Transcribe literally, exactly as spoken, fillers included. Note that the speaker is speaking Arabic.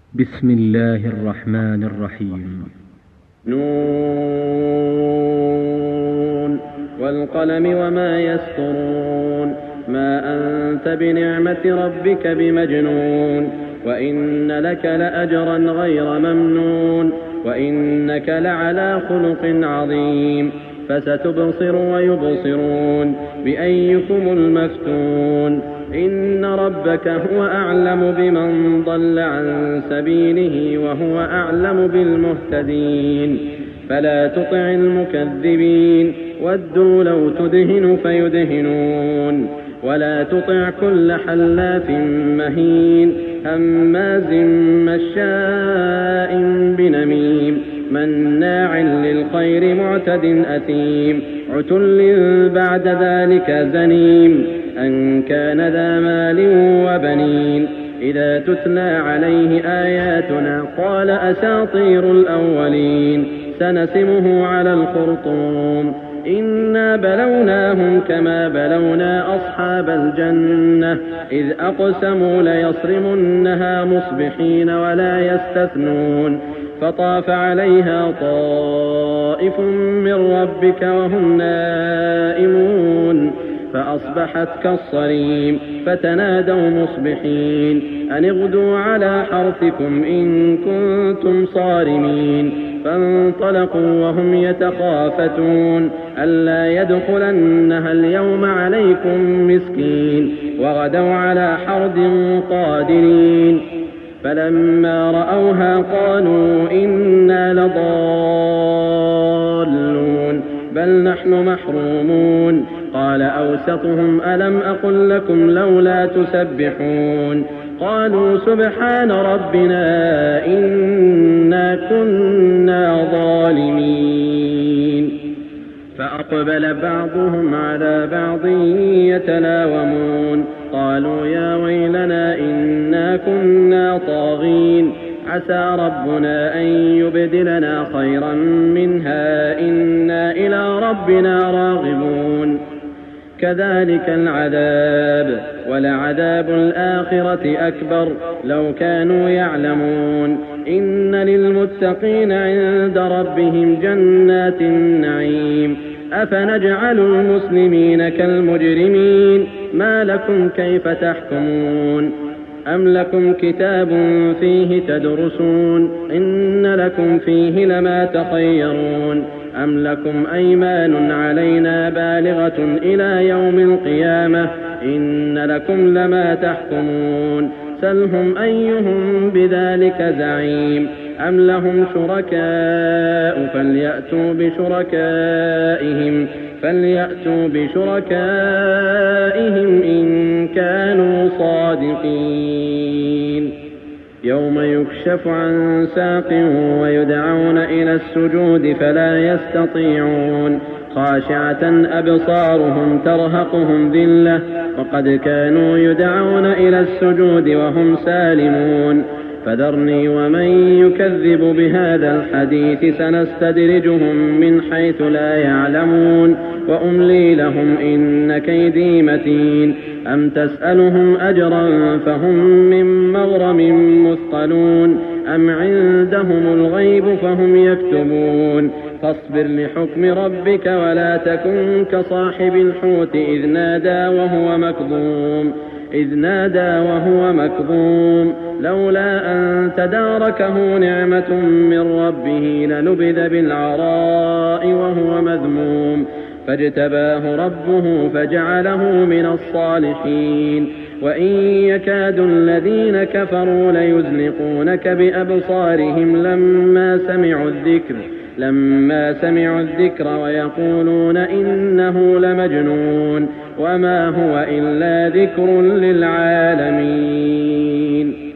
بسم الله الرحمن الرحيم. نون والقلم وما يسطرون ما أنت بنعمة ربك بمجنون وإن لك لأجرا غير ممنون وإنك لعلى خلق عظيم فستبصر ويبصرون بأيكم المفتون إن ربك هو أعلم بمن ضل عن سبيله وهو أعلم بالمهتدين فلا تطع المكذبين ودوا لو تدهن فيدهنون ولا تطع كل حلاف مهين هماز مشاء بنميم مناع للخير معتد أثيم عتل بعد ذلك زنيم أن كان ذا مال وبنين إذا تتلى عليه آياتنا قال أساطير الأولين سنسمه على الخرطوم إنا بلوناهم كما بلونا أصحاب الجنة إذ أقسموا ليصرمنها مصبحين ولا يستثنون فطاف عليها طائف من ربك وهم نائمون فأصبحت كالصريم فتنادوا مصبحين أن اغدوا على حرثكم إن كنتم صارمين فانطلقوا وهم يتخافتون ألا يدخلنها اليوم عليكم مسكين وغدوا على حرد قادرين فلما رأوها قالوا إنا لضالون بل نحن محرومون قال أوسطهم ألم أقل لكم لولا تسبحون قالوا سبحان ربنا إنا كنا ظالمين فأقبل بعضهم على بعض يتلاومون قالوا يا ويلنا إنا كنا طاغين عسى ربنا أن يبدلنا خيرا منها إنا إلى ربنا راغبون كذلك العذاب ولعذاب الآخرة أكبر لو كانوا يعلمون إن للمتقين عند ربهم جنات النعيم أفنجعل المسلمين كالمجرمين ما لكم كيف تحكمون أم لكم كتاب فيه تدرسون إن لكم فيه لما تخيرون أم لكم أيمان علينا بالغة إلى يوم القيامة إن لكم لما تحكمون سلهم أيهم بذلك زعيم أم لهم شركاء فليأتوا بشركائهم فليأتوا بشركائهم إن كانوا صادقين يوم يكشف عن ساق ويدعون إلى السجود فلا يستطيعون خاشعة أبصارهم ترهقهم ذلة وقد كانوا يدعون إلى السجود وهم سالمون فذرني ومن يكذب بهذا الحديث سنستدرجهم من حيث لا يعلمون وأملي لهم إن كيدي متين أم تسألهم أجرا فهم من مغرم مثقلون أم عندهم الغيب فهم يكتبون فاصبر لحكم ربك ولا تكن كصاحب الحوت إذ نادى وهو مكظوم إذ نادى وهو مكظوم لولا أن تداركه نعمة من ربه لنبذ بالعراء وهو مذموم فاجتباه ربه فجعله من الصالحين وإن يكاد الذين كفروا ليزلقونك بأبصارهم لما سمعوا الذكر لما سمعوا الذكر ويقولون إنه لمجنون وما هو إلا ذكر للعالمين.